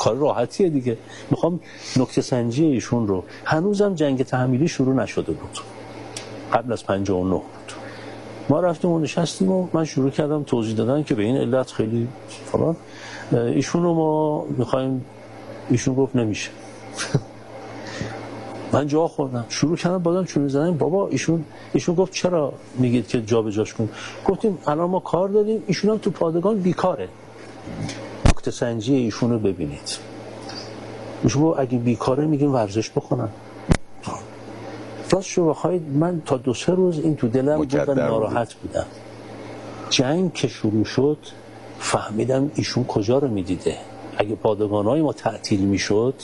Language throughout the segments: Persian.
کار راحتیه دیگه. میخوام نکته سنجی ایشون رو، هنوزم جنگ تحمیلی شروع نشده بود، قبل از 59 بود. ما رفتیم و نشستیم و من شروع کردم توضیح دادن که به این علت خیلی فلان، ایشون رو ما میخوایم، ایشون گفت نمیشه. من جا خوردم، شروع کردم بازم چونه زدن. بابا ایشون گفت چرا میگید که جا به جاش کن؟ گفتیم الان ما کار داریم، ایشون هم تو پادگان بیکاره، نکته سنجی ایشون رو ببینید. ایشون گفت اگه بیکاره میگیم ورزش بکنن. راست شو بخواید من تا 2-3 روز این تو دلم بود و ناراحت بودم. جنگ که شروع شد فهمیدم ایشون کجا رو میدیده. اگه پادگان‌های ما تعطیل میشد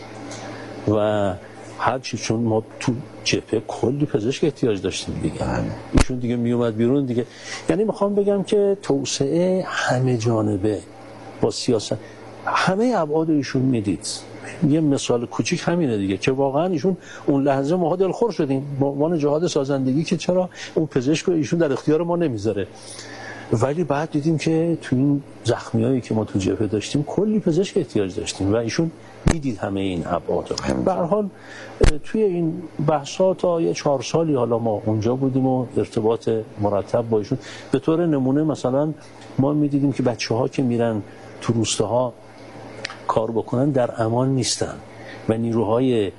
و هرچی، چون ما تو جبهه کلی پزشک احتیاج داشتیم دیگه، ایشون دیگه میومد بیرون دیگه. یعنی میخوام بگم که توسعه همه جانبه با سیاست همه ابعاد ایشون میدید. یه مثال کوچیک همینه دیگه که واقعا ایشون اون لحظه ما دلخور شدیم با عنوان جهاد سازندگی که چرا اون پزشک رو ایشون در اختیار ما نمیذاره، ولی بعد دیدیم که تو این زخمیایی که ما تو جبهه داشتیم کلی پزشک احتیاج داشتیم و ایشون میدید همه این ابعاد. به هر حال توی این بحثا تا یه 4 سالی حالا ما اونجا بودیم و ارتباط مرتب با ایشون. به طور نمونه مثلا ما میدیدیم که بچه‌ها که میرن تو روستاها کار بکنن در امان نیستن و نیروهای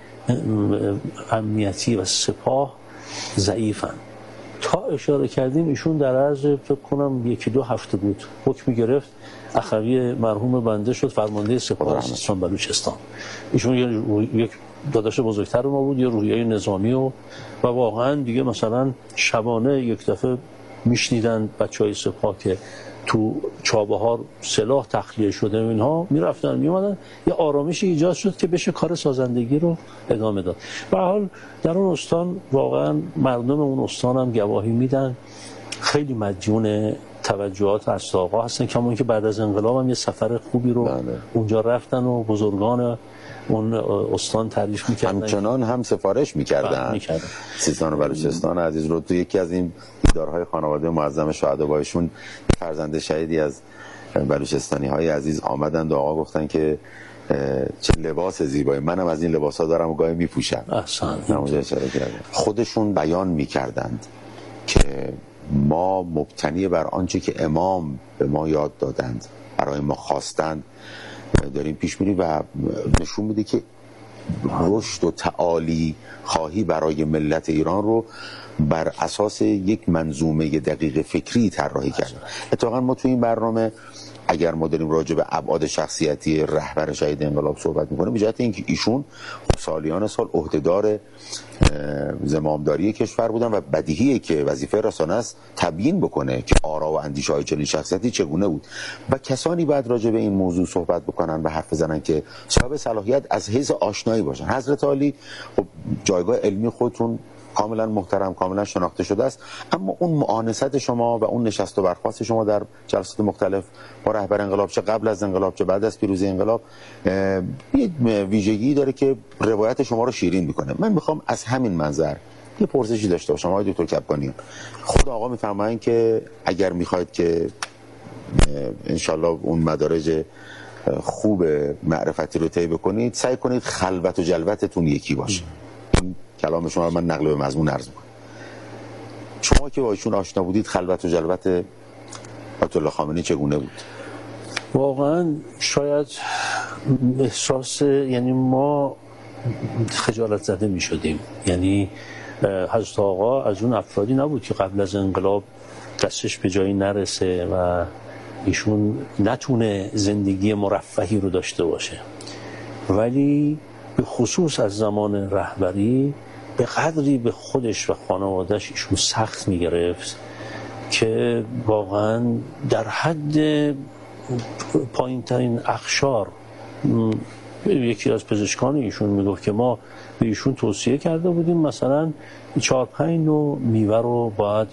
امنیتی و سپاه ضعیفن. تا اشاره کردیم ایشون در عرض فکر کنم 1-2 هفته بود حکم گرفت، اخوی مرحوم بنده شد فرمانده سپاه سیستان بلوچستان. ایشون یک داداش بزرگتر ما بود، یه روحیه نظامی و واقعا دیگه مثلا شبانه یک دفعه میشنیدن بچهای سپاه که تو چابهار سلاح تخلیه شده و اینها، میرفتن میومدن، یه آرامشی ایجاد شد که بشه کار سازندگی رو ادامه داد. به هر حال در اون استان واقعا مردم اون استان هم گواهی میدن خیلی مدیون توجهات اسد آقا هستن، کمون که بعد از انقلاب هم یه سفر خوبی رو اونجا رفتن و بزرگان اون استان تعریف میکردن، همچنان هم سفارش میکردن. سیستان و بلوچستان عزیز رو تو یکی از این دیدارهای خانواده معظم شهدا با ایشون فرزند شهیدی از بلوچستانی های عزیز آمدند و آقا گفتن که چه لباس زیبایی، منم از این لباسا دارم و گاهی میپوشم. خودشون بیان میکردند که ما مبتنی بر آنچه که امام به ما یاد دادند، برای ما خواستند داریم پیش میریم و نشون میده که رشد و تعالی خواهی برای ملت ایران رو بر اساس یک منظومه دقیق فکری طراحی کردن. اتفاقا ما تو این برنامه اگر ما داریم راجع به ابعاد شخصیتی رهبر شهید انقلاب صحبت میکنیم، به جهت اینکه ایشون سالیان سال عهدهدار زمامداری کشور بودن و بدیهیه که وظیفه رسانه است تبیین بکنه که آرا و اندیشه های چنین شخصیتی چگونه بود و کسانی بعد راجع به این موضوع صحبت بکنن و حرف بزنن که صاحب صلاحیت از حیث آشنایی باشن. حضرت علی خب جایگاه علمی خودتون کاملا محترم، کاملا شناخته شده است، اما اون معانست شما و اون نشست و برخاست شما در جلسات مختلف با رهبر انقلاب، چه قبل از انقلاب چه بعد از پیروزی انقلاب، یه ویژگی داره که روایت شما رو شیرین میکنه. من میخوام از همین منظر یه پرسشی داشته باشم آقای دکتر کبکانیان. خود آقا میفرمایند که اگر میخواید که انشالله اون مدارج خوب معرفتی رو طی بکنید، سعی کنید خلوت و جلوتتون یکی باشه. کلام شما رو من نقل به مضمون عرض میکنم. شما که با ایشون آشنا بودید، خلوت و جلوت آیت الله خامنه‌ای چگونه بود؟ واقعا شاید احساس، یعنی ما خجالت زده می شدیم. یعنی حضرت آقا از اون افرادی نبود که قبل از انقلاب دستش به جایی نرسه و ایشون نتونه زندگی مرفهی رو داشته باشه، ولی به خصوص از زمان رهبری به قدری به خودش و خانوادهش ایشون سخت میگرفت که واقعا در حد پایین ترین اقشار، یکی از پزشکان ایشون میگفت که ما به ایشون توصیه کرده بودیم مثلا 4-5 نوع میوه رو باید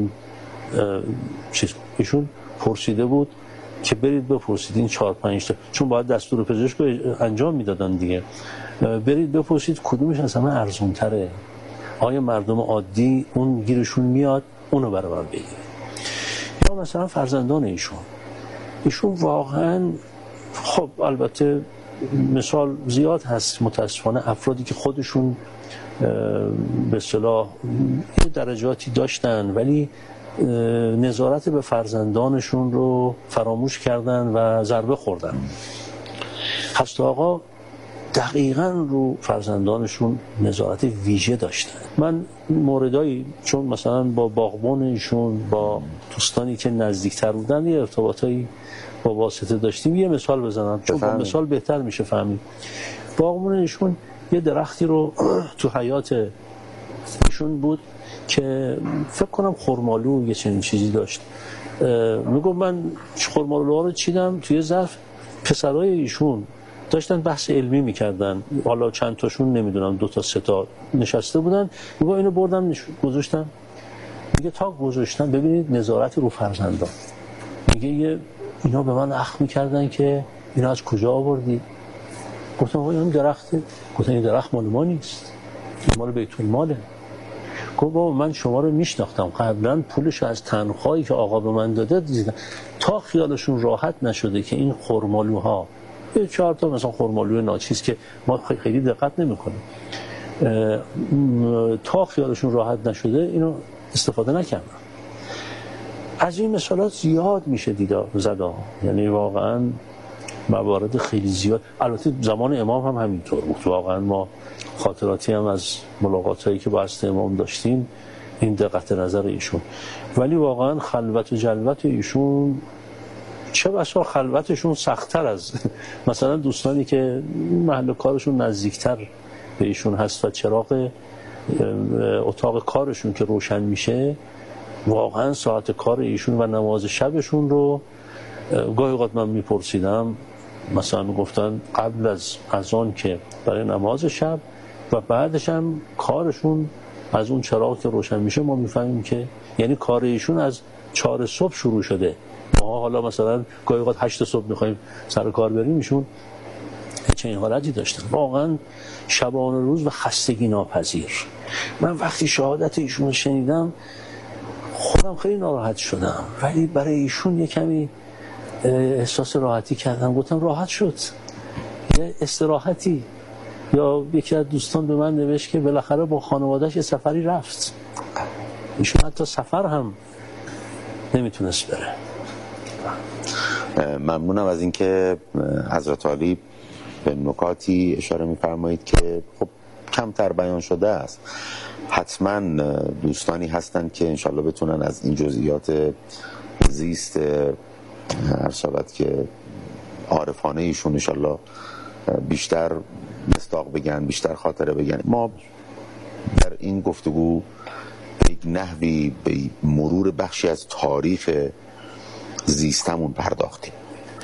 ایشون پرسیده بود که برید بپرسید این 4-5 تا، چون باید دستور پزشک رو انجام میدادن دیگه، برید بپرسید کدومش از همه ارزون تره، آیا مردم عادی اون گیرشون میاد اونو برابر بگیره. یا مثلا فرزندان ایشون واقعا، خب البته مثال زیاد هست متاسفانه افرادی که خودشون به اصطلاح درجاتی داشتن ولی نظارت به فرزندانشون رو فراموش کردن و ضربه خوردن. هست آقا دقیقاً رو فرزندانشون نظارت ویژه داشتن. من موردایی چون مثلا با باغبون ایشون با دوستانی که نزدیکتر بودن یه ارتباطایی با واسطه داشتیم، یه مثال بزنم چون با مثال بهتر میشه فهمید. باغبون ایشون یه درختی رو تو حیات ایشون بود که فکر کنم خرمالو یه چنین چیزی داشت. میگم من خرمالوها رو چیدم توی ظرف، پسرای ایشون داشتن بحث علمی میکردن، حالا چند تاشون نمیدونم 2 تا 3 تا نشسته بودن، میگم اینو بردم گذاشتم، میگه تا گذاشتم ببینید نظارت رو فرزندان، میگه اینا به من اخم میکردن که اینا از کجا آوردی؟ گفتم آقا این درخته. گفتم این درخت مال ما نیست، این مال بیت الماله. گفت بابا من شما رو میشناختم، قبلا پولش از تنخواهی که آقا به من داده دیدم. تا خیالشون راحت نشده که این خرمالوها 4 تا مثلا خرمالوی ناچیز که ما خیلی دقت نمی‌کنیم، تا خیالشون راحت نشده اینو استفاده نکردن. از این مثالات زیاد میشه زدا، یعنی واقعا موارد خیلی زیاد. البته زمان امام هم همینطور بود، واقعا ما خاطراتی هم از ملاقاتایی که با حضرت امام داشتیم این دقت نظر ایشون. ولی واقعا خلوت و جلوت ایشون چه بسا خلوتشون سخت‌تر از مثلا دوستانی که محل کارشون نزدیکتر به ایشون هست و چراغ اتاق کارشون که روشن میشه، واقعا ساعت کار ایشون و نماز شبشون رو گاهی اوقات من میپرسیدم، مثلا گفتن قبل از اذان که برای نماز شب و بعدش هم کارشون از اون چراغ که روشن میشه ما میفهمیم که یعنی کار ایشون از 4 صبح شروع شده. ما حالا مثلا گاهی اوقات 8 صبح میخوایم سر کار بریم، ایشون چنین حالتی داشتن، واقعا شبانه روز و خستگی ناپذیر. من وقتی شهادت ایشون رو شنیدم خودم خیلی ناراحت شدم، ولی برای ایشون یه کمی احساس راحتی کردم. گفتم راحت شد، یه استراحتی. یا یکی از دوستان به من نوشت که بالاخره با خانواده‌اش یه سفری رفت، ایشون حتی سفر هم نمیتونست بره. ممنونم از اینکه حضرت عالی به نکاتی اشاره می‌فرمایید که خب کمتر بیان شده است. حتما دوستانی هستند که انشالله بتونن از این جزئیات زیست هر شود که عارفانه ایشون انشالله بیشتر مصداق بگن، بیشتر خاطره بگن. ما در این گفتگو به یک نحوی به مرور بخشی از تاریخ زیستمون پرداختیم،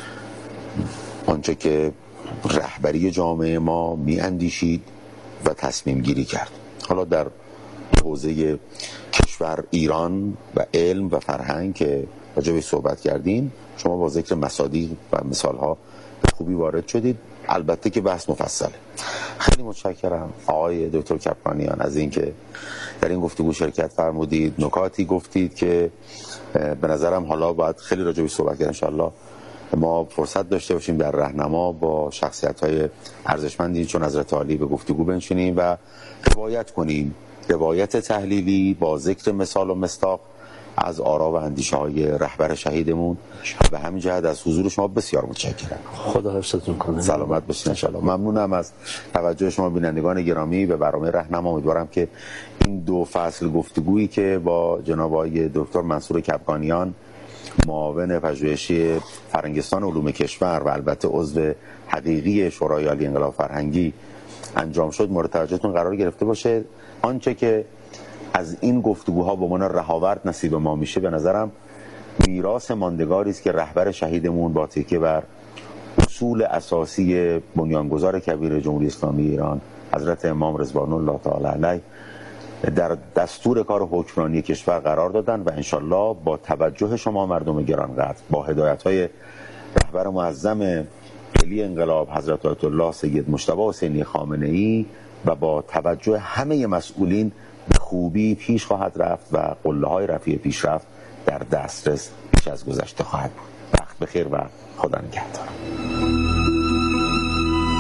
آنچه که رهبری جامعه ما می اندیشید و تصمیم گیری کرد. حالا در حوزه کشور ایران و علم و فرهنگ که راجع بهش صحبت کردیم، شما با ذکر مصادیق و مثالها به خوبی وارد شدید. البته که بحث مفصله. خیلی متشکرم آقای دکتر کپکانیان از اینکه در این گفتگو شرکت فرمودید، نکاتی گفتید که به نظرم حالا باید خیلی راجع بهش صحبت کرد. انشالله ما فرصت داشته باشیم در راهنما با شخصیت‌های ارزشمندی چون حضرت عالی به گفتگو بنشینیم و روایت کنیم، روایت تحلیلی با ذکر مثال و مصداق از آرا و اندیشه‌های رهبر شهیدمون. به همین جهت از حضور شما بسیار متشکرم. خدا حفظتون کنه. سلامت باشید انشالله. ممنونم از توجه شما بینندگان گرامی به برنامه راهنما. امیدوارم که این 2 فصل گفتگویی که با جناب آقای دکتر منصور کپکانیان معاون پژوهشی فرهنگستان علوم کشور و البته عضو حقیقی شورای عالی انقلاب فرهنگی انجام شد مورد توجهتون قرار گرفته باشه. آنچه که از این گفتگوها به عنوان رهاورد نصیب ما میشه به نظرم میراث ماندگاری است که رهبر شهیدمون با تکیه بر اصول اساسی بنیانگذار کبیر جمهوری اسلامی ایران حضرت امام رضوان الله تعالی علیه در دستور کار حکمرانی کشور قرار دادن و انشالله با توجه شما مردم گرانقدر، با هدایت‌های رهبر معظم علی انقلاب حضرت آیت الله سید مجتبی حسینی خامنه‌ای و با توجه همه مسئولین به خوبی پیش خواهد رفت و قله‌های رفیع پیشرفت در دسترس بیش از گذشته خواهد بود. وقت بخیر و خدا نگهدار.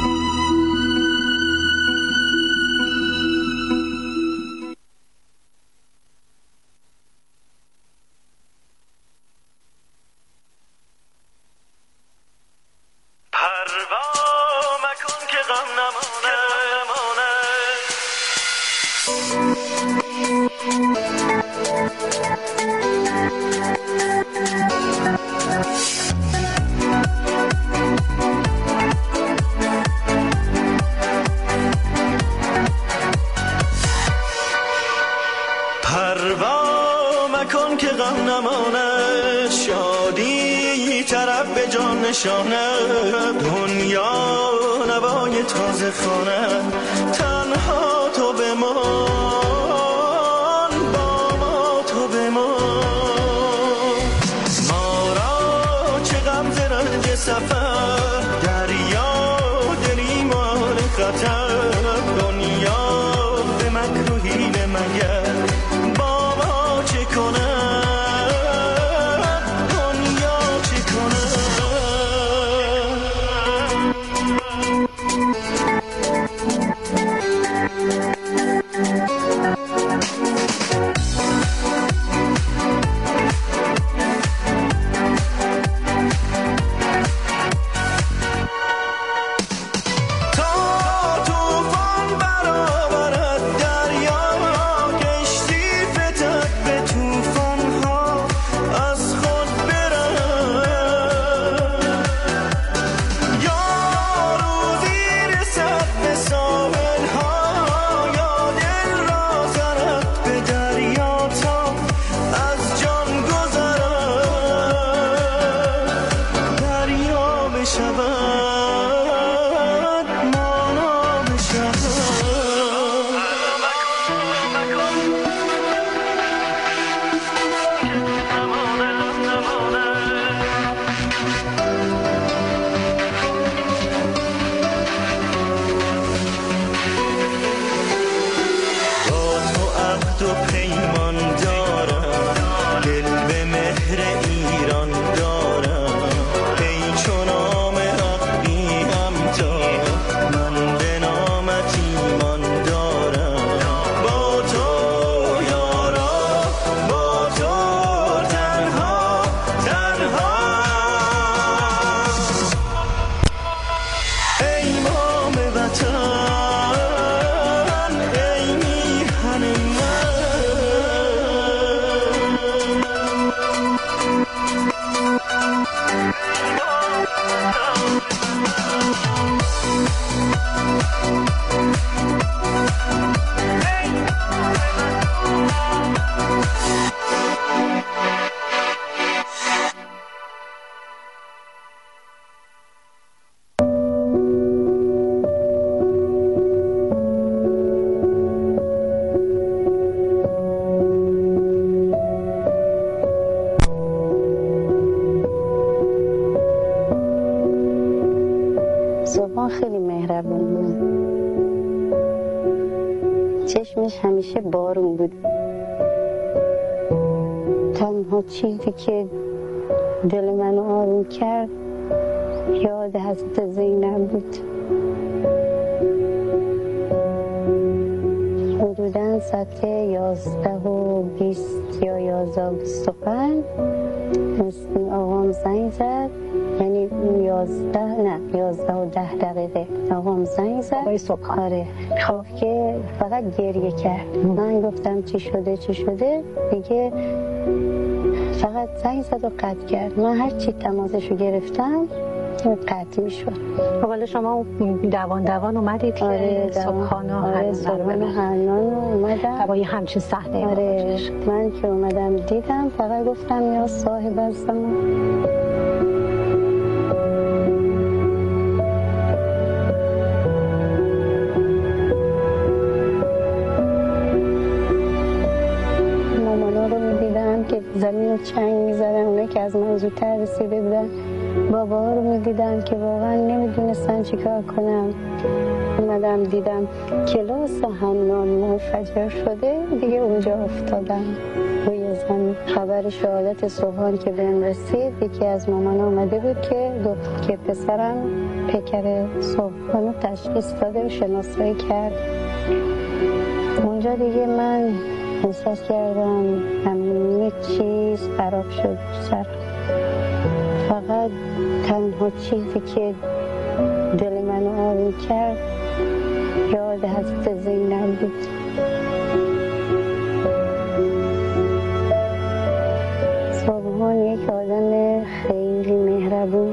غم نمانه. پروا مکن که غم نمانه، شادی طرف به جان نشانه. دنیا نوای تازه خانه، تنها تو بمان، با ما تو بمان. ما را چه غم ز رنج سفر، دریا دلی مال خطر. دنیا به مکر و حیله مگر، با ما چه کنه، دنیا چه کنه. خیلی مهربون بود، چشمش همیشه بارون بود. تنها چیزی که دل منو آروم کرد یاد حضرت زینب بود. حدوداً ساعت 11:20 یا 11:25 آقام زنگ زد، یعنی 11:10 آقام زنگ زد. آقای صبحان. آره، خب که فقط گریه کرد. من گفتم چی شده دیگه، فقط زنگ زد و قطع کرد. من هر چی تماسشو گرفتم قطع میشد. حالا شما دوان اومدید که صبحان و حنان اومدن با یه همچین صحنه. آره، من که اومدم دیدم فقط گفتم یا صاحب الزمان. مامانا رو میدیدم که زمین رو چنگ میزدن، اونه که از من زودتر رسیده بودن. بابا ها رو میدیدم که واقعا نمیدونستن چی کار کنم. اومدم دیدم کلاس حنان منفجر شده، دیگه اونجا افتادم روی زمین. خبر شهادت صبحان که بهم رسید، یکی از مامان اومده بود که گفت که پسرم پیکر صبحانو تشخیص داده و شناسایی کرد. اونجا دیگه من احساس کردم همه چیز خراب شد سر. فقط تنها چیزی که دل منو آروم میکرد یاد حضرت زینب بود. صبحان یک آدم خیلی مهربون،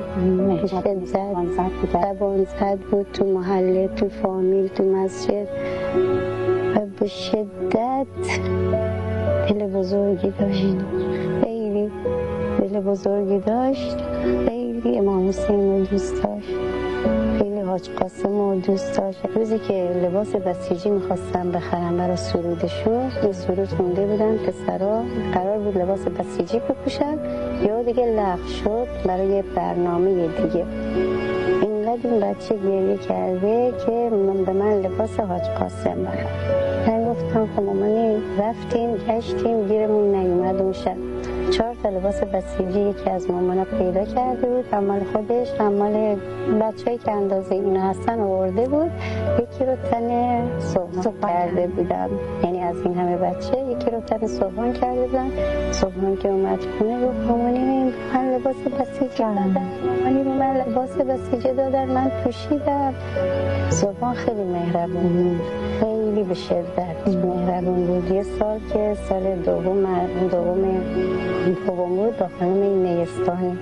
زبانزد بود تو محله، تو فامیل، تو مسجد و به شدت دل بزرگی داشت. خیلی دل بزرگی داشت. خیلی امام حسین رو دوست داشت، خیلی حاج قاسم رو دوست داشت. روزی که لباس بسیجی میخواستم بخرم برای سرودشون، یه سرود خونده بودن پسرا، قرار بود لباس بسیجی بپوشن، یا دیگه لغو شد برای برنامه دیگه. اینقدر این بچه گریه کرده که به من لباس حاج قاسم بخر. من گفتم خب مامانی رفتیم گشتیم گیرمون نیومد. اون شب 4 تا لباس بسیجی یکی از مامانا پیدا کرده بود، مال خودش، مال بچه‌ای که اندازه اینا هستن آورده بود. یکی رو تن صبحان کرده بودم، یعنی از این همه بچه یکی رو تن صبحان کرده بودم. صبحان که اومد خونه گفت مامانی من لباس بسیجی دادن، مامانی من لباس بسیجی دادن، من پوشیدم. صبحان خیلی مهربون بود، خیلی به شدت مهربون بود. یه سال که سال دوم بود با خانم نیستانی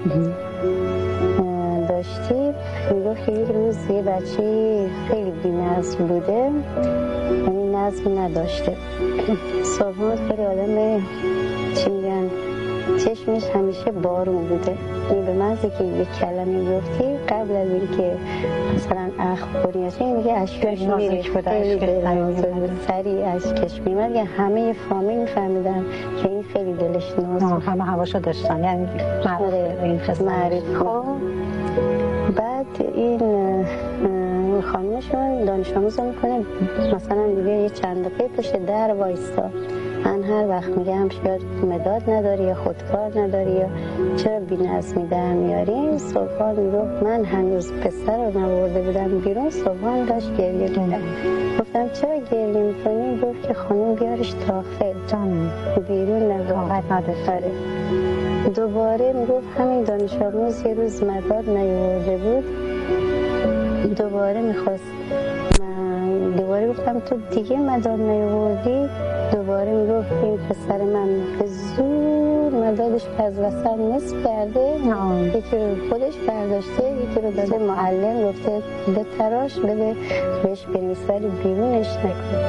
داشتیم، میگفت که یک روز یه بچه خیلی بی‌نظم بوده، یعنی نظم نداشته. صبحان خیلی آدم چی میگن چشمش همیشه بارون بوده، این به محضی که یک کلمه گفتی قبل از اینکه مثلا اخباری هست این دیگه اشکش میریخت، سریع اشکش میمد. یعنی همه فامیل میفهمیدن که این خیلی دلش ناز، همه هواشو داشتن، یعنی معروف. بعد این خانمشون دانش آموز میکنه مثلا دیگه یه چند دقیقه پشت در وایستا. من هر وقت میگم شاید مداد نداری یا خودکار نداری یا چرا بی‌نظمی در میاری، صبحان میگفت من هنوز پسر رو نورده بودم بیرون، صبحان داشت گریه می‌کرد. گفتم چرا گریه میکنی؟ گفت که خانم بیارش داخل، بیرون نداره. دوباره میگفت همین دانش آموز یه روز مداد نیاورده بود، دوباره میخواست، دوباره گفتم تو دیگه مداد نیاوردی؟ دوباره میگفت این پسر من به زور مدادش از وسط نصف کرده، یکی رو خودش برداشته یکی رو داده معلم، گفته به تراش بده بهش بنویس ولی بیرونش نکن.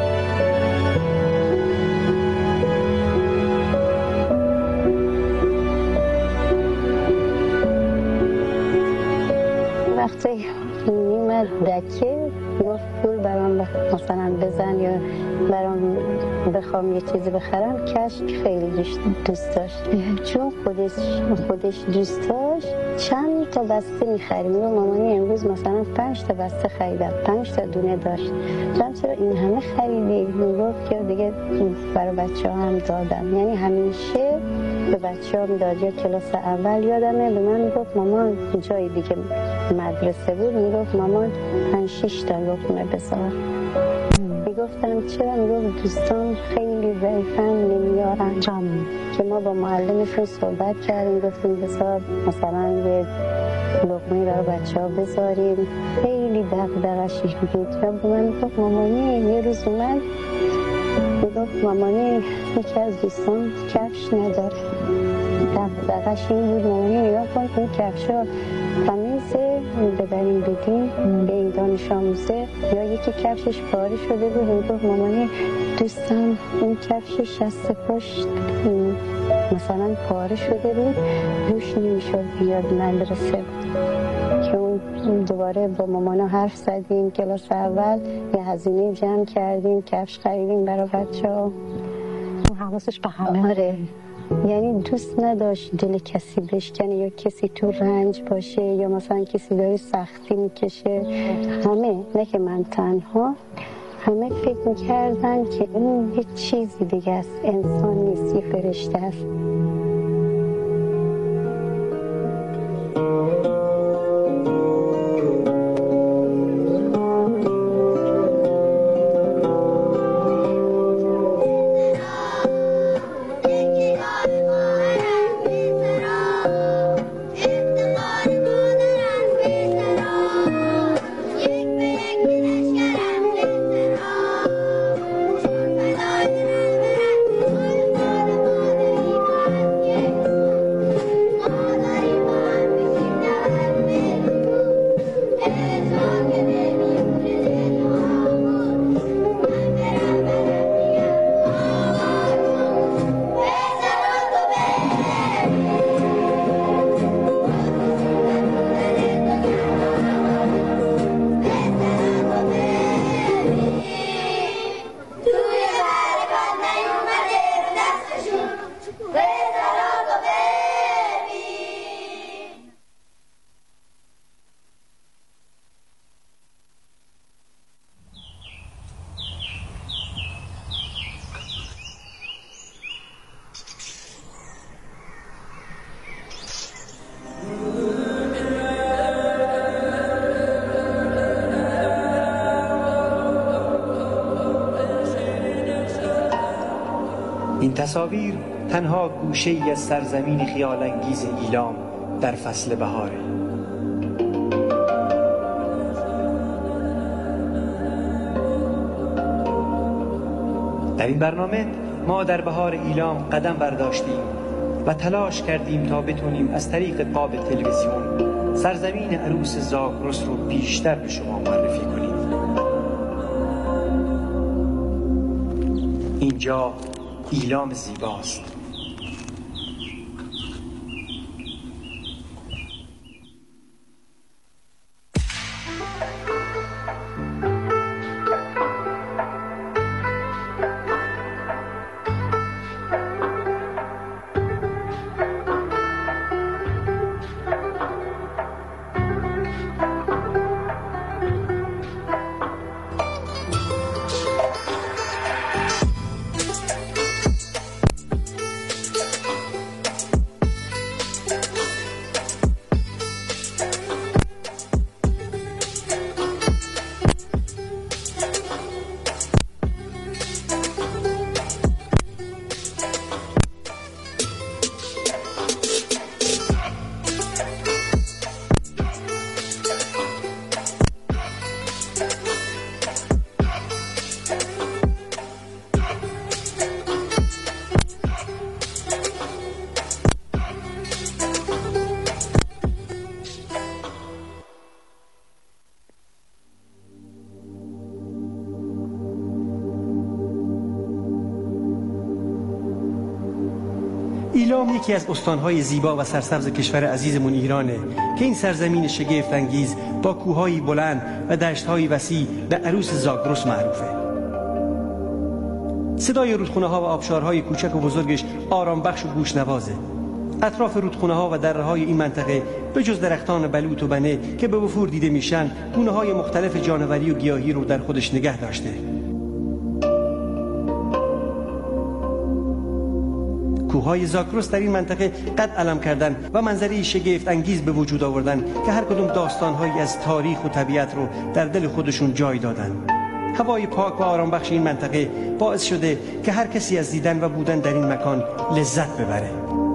وقتی میمد دکه گفت پول برام مثلا بزن یا برام بخوام یه چیزی بخرم، کشک خیلی دوست داشت، چون خودش دوست داشت. چند تا بسته میخریم و مامانی امروز مثلا 5 تا بسته خریدم، 5 تا دونه داشت. چرا این همه خریدی؟ میگفت که دیگه برای بچه ها هم دادم، یعنی همیشه به بچه ها میداد. یا کلاس اول یادمه به من میگفت مامان، جای دیگه مدرسه بود، میگفت مامان 5-6 تا لقمه بذار. میگفتم چرا؟ میگفت دوستان خیلی ضعیفن نمیارن، که ما با معلمشون صحبت کردیم، گفتیم بذار مثلا یه لقمه برای بچه ها بذاریم. خیلی دغدغه‌اش بود. و من میگفت مامانی، یه روز اومد میگفت مامانی یکی از دوستان کفش نداره. دغدغه‌اش این بود مامانی نگاه کن این کفشا تمیزه ببریم بدیم به این دانش آموزه، یا یکی کفشش پاره شده بود. میگفت مامانی دوستم این کفشش از پشت مثلا پاره شده بود، روش نمیشد بیاد مدرسه. که اون دوباره با مامانا حرف زدیم، کلاس اول یه هزینه جمع کردیم، کفش خریدیم برای بچه‌ها. حواسش به همه. آره، یعنی دوست نداشت دل کسی بشکنه یا کسی تو رنج باشه یا مثلا کسی داره سختی میکشه. همه، نه که من تنها، همه فکر میکردن که این یه چیزی دیگه است، انسان نیست، یه فرشته است. این تصاویر تنها گوشه ای از سرزمین خیال انگیز ایلام در فصل بهاره. در این برنامه ما در بهار ایلام قدم برداشتیم و تلاش کردیم تا بتونیم از طریق قاب تلویزیون سرزمین عروس زاگرس رو بیشتر به شما معرفی کنیم. اینجا ایلام زیباست. ایلام یکی از استانهای زیبا و سرسبز کشور عزیزمون ایرانه که این سرزمین شگفت انگیز با کوههای بلند و دشتهای وسیع به عروس زاگرس معروفه. صدای رودخونه‌ها و آبشارهای کوچک و بزرگش آرام بخش و گوش‌نوازه. اطراف رودخونه‌ها و دره‌های این منطقه به جز درختان بلوط و بنه که به وفور دیده میشن، گونه‌های مختلف جانوری و گیاهی رو در خودش نگه داشته. کوههای زاگرس در این منطقه قد علم کردن و منظری شگفت انگیز به وجود آوردن که هر کدوم داستانهایی از تاریخ و طبیعت رو در دل خودشون جای دادن. هوای پاک و آرام بخش این منطقه باعث شده که هر کسی از دیدن و بودن در این مکان لذت ببره.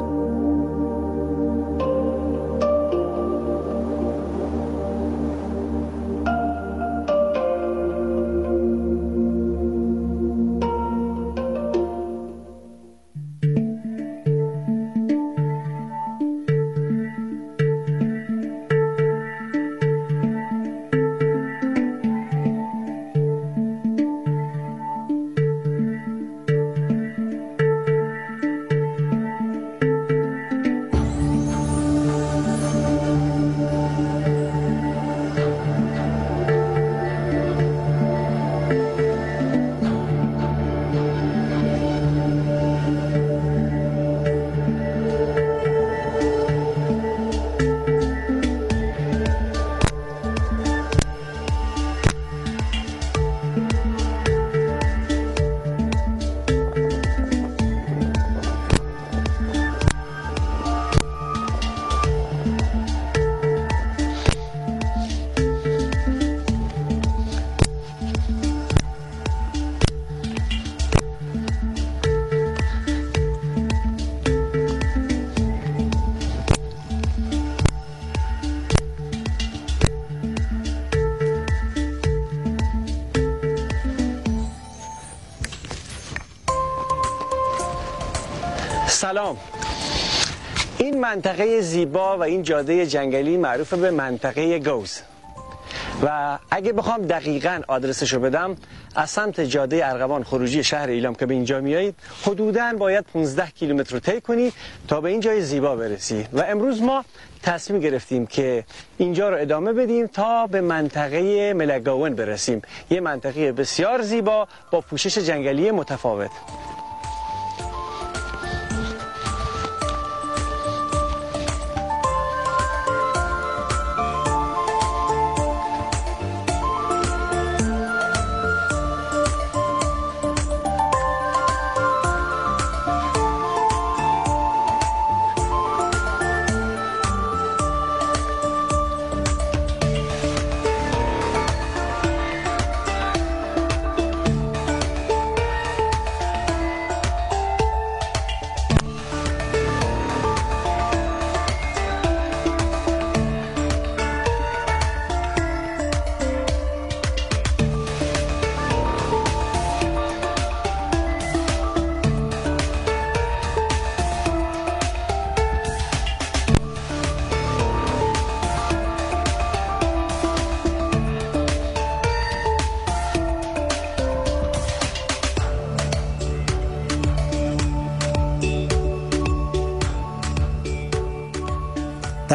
سلام. این منطقه زیبا و این جاده جنگلی معروف به منطقه گوز و اگه بخوام دقیقاً آدرسشو بدم، از سمت جاده ارغوان خروجی شهر ایلام که به اینجا میایید حدوداً باید 15 کیلومتر رو طی کنی تا به این جای زیبا برسی و امروز ما تصمیم گرفتیم که اینجا رو ادامه بدیم تا به منطقه ملگاون برسیم، یه منطقه بسیار زیبا با پوشش جنگلی متفاوت.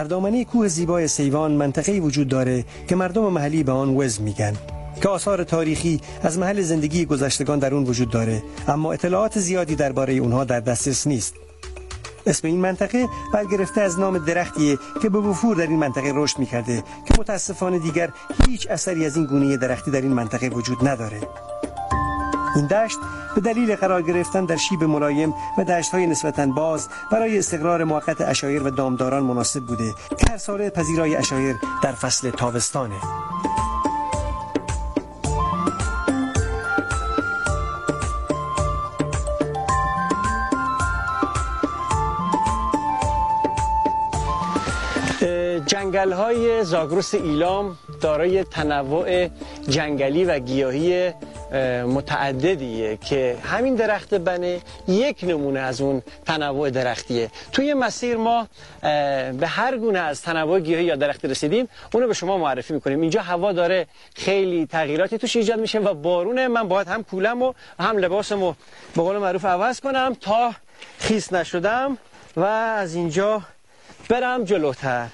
در دامنه کوه زیبای سیوان منطقه‌ای وجود داره که مردم محلی به آن وز میگن که آثار تاریخی از محل زندگی گذشتگان در اون وجود داره، اما اطلاعات زیادی درباره اونها در دسترس نیست. اسم این منطقه برگرفته از نام درختیه که به وفور در این منطقه رشد میکرده که متاسفانه دیگر هیچ اثری از این گونه درختی در این منطقه وجود نداره. این دشت به دلیل قرار گرفتن در شیب ملایم و دشت‌های نسبتاً باز برای استقرار موقت عشایر و دامداران مناسب بوده که هر ساله پذیرای عشایر در فصل تابستانه. جنگل‌های زاگرس ایلام دارای تنوع جنگلی و گیاهی متعددیه که همین درخت بنه یک نمونه از اون تنوع درختیه. توی مسیر ما به هر گونه از تنوع گیاهی یا درختی رسیدیم، اونو به شما معرفی میکنیم. اینجا هوا داره خیلی تغییراتی توش ایجاد میشه و بارونه. من باید هم کولم و هم لباسمو به قول معروف عوض کنم تا خیس نشدم و از اینجا برم جلوتر.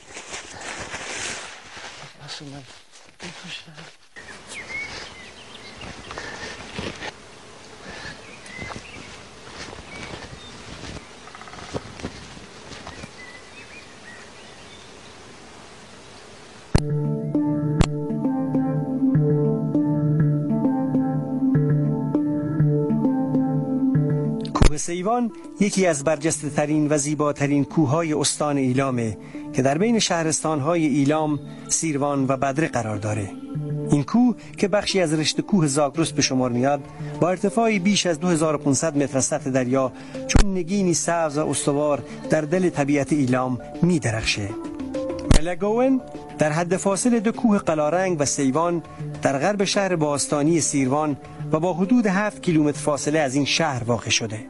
کوه سیوان یکی از برجسته ترین و زیباترین کوههای استان ایلامه که در بین شهرستانهای ایلام، سیروان و بدره قرار داره. این کوه که بخشی از رشته کوه زاگرس به شمار میاد، با ارتفاعی بیش از 2500 متر از سطح دریا چون نگینی سبز و استوار در دل طبیعت ایلام می درخشه. ملگوون در حد فاصل دو کوه قلارنگ و سیوان در غرب شهر باستانی سیروان و با حدود 7 کیلومتر فاصله از این شهر واقع شده.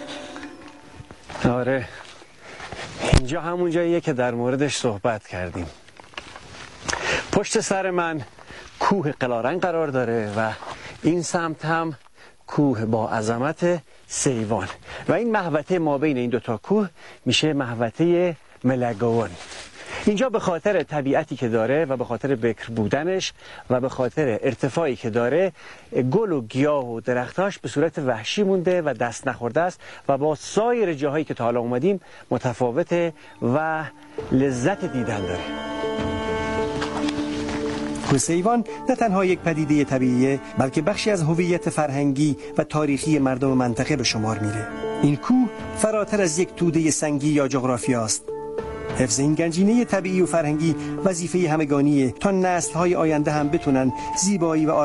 آره، اینجا همون جاییه که در موردش صحبت کردیم. پشت سر من کوه قلارنگ قرار داره و این سمت هم کوه با عظمت سیوان و این محوطه ما بین این دوتا کوه میشه محوطه ملگوون. اینجا به خاطر طبیعتی که داره و به خاطر بکر بودنش و به خاطر ارتفاعی که داره، گل و گیاه و درختاش به صورت وحشی مونده و دست نخورده است و با سایر جاهایی که تا حالا اومدیم متفاوته و لذت دیدن داره. کوه سیوان نه تنها یک پدیده طبیعیه، بلکه بخشی از هویت فرهنگی و تاریخی مردم منطقه به شمار میره. این کوه فراتر از یک توده سنگی یا جغرافیا است. حفظ این گنجینه طبیعی و فرهنگی وظیفه همگانیه تا نسل‌های آینده هم بتونن زیبایی و